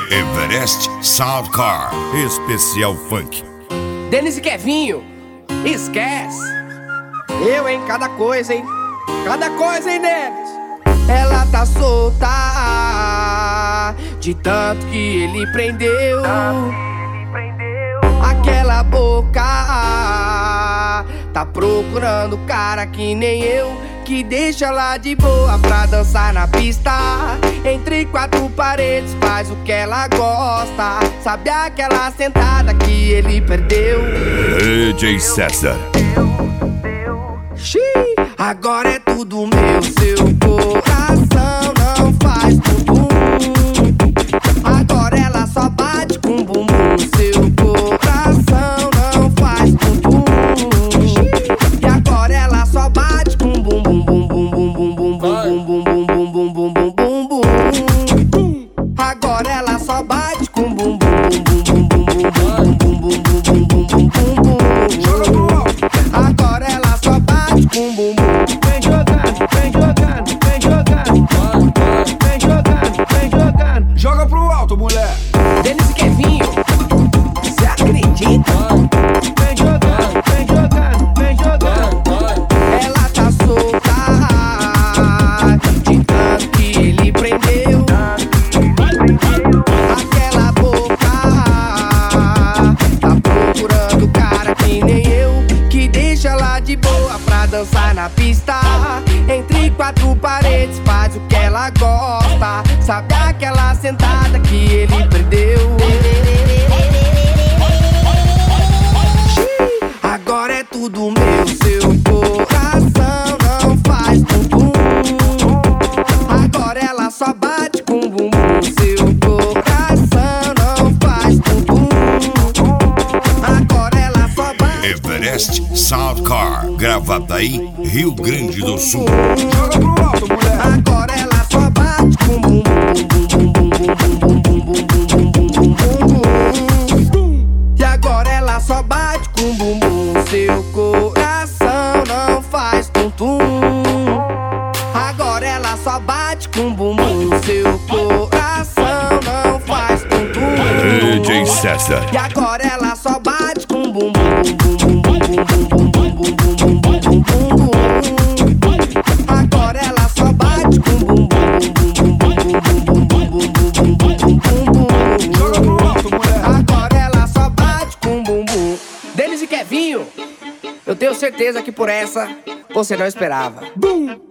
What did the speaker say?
Everest Soundcar, especial funk. Denis e Kevinho, esquece. Eu, hein, cada coisa, hein. Cada coisa, hein, Denis. Ela tá solta de tanto que ele prendeu. Aquela boca tá procurando cara que nem eu, que deixa ela de boa pra dançar na pista. Entre quatro paredes faz o que ela gosta. Sabe aquela sentada que ele perdeu? DJ César. Xiii, agora é tudo meu. Seu coração não faz bumbum. Agora ela só bate com bumbum. Seu coração não faz bumbum. E agora ela só bate com bumbum, bum bum bum bum bum bum bum bum bum bum bum bum bum bum. Agora ela só bate com bumbum, bum bum bum bum bum bum bum bum bum bum bum bum. Joga pro alto. Agora ela só bate com bumbum. Vem jogando, vem jogando, vem jogando. Vem jogando, vem jogando. Joga pro alto, mulher. Denis e Kevinho, cê acredita? Vem jogando, vem jogando, vem jogando. Ela tá solta de tanto que ele prendeu. Aquela boca tá procurando cara que nem eu, que deixa ela de boa pra dançar na pista. Entre quatro paredes faz o que ela gosta. Sabe aquela sentada que ele perdeu? Agora é tudo meu. Seu coração não faz bumbum. Agora ela só bate com bumbum. Seu coração não faz bumbum. Agora ela só bate. Everest Soundcar, gravada aí, Rio Grande do Sul. Joga pro alto, mulher. Agora ela só bate com bumbum, bum bum bum bum bum bum bum bum bum bum bum. E agora ela só bate com bumbum. Seu coração não faz tum-tum. Agora ela só bate com bumbum. Seu coração não faz tum-tum. DJ César. E agora ela só bate com bumbum, bum bum bum bum bum bum bum bum bum bum bum bum. Agora ela só bate com bumbum, bum bum bum bum bum bum bum bum bum bum bum. Joga pro alto, mulher. Agora ela só bate com bumbum. Denis e Kevinho, eu tenho certeza que por essa você não esperava.